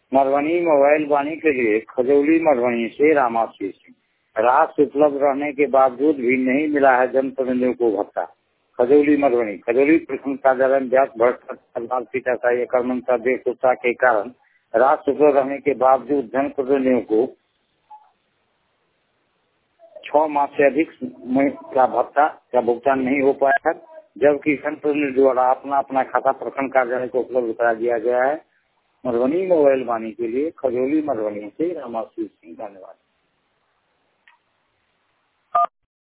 Madhubani mobile वाणी के लिए खजौली मधुबनी से रामाशीष सिंह। राशि उपलब्ध रहने के बावजूद भी नहीं मिला है जनप्रतिनिधियों को भत्ता। खजौली मधुबनी खजौली प्रखंड कार्यालय में जांच भ्रष्टाचार पीटाशाही आक्रमणता बेकुत्ता के कारण राशि उपलब्ध रहने के बावजूद जनप्रतिनिधियों को 6 माह से अधिक का भत्ता का भुगतान नहीं हो पाया है, जबकि जनप्रतिनिधि द्वारा अपना खाता प्रखंड कार्यालय को उपलब्ध करा दिया गया है। मधुबनी मोबाइल वाणी के लिए खजौली मधुबनी से रामाशीष सिंह। धन्यवाद।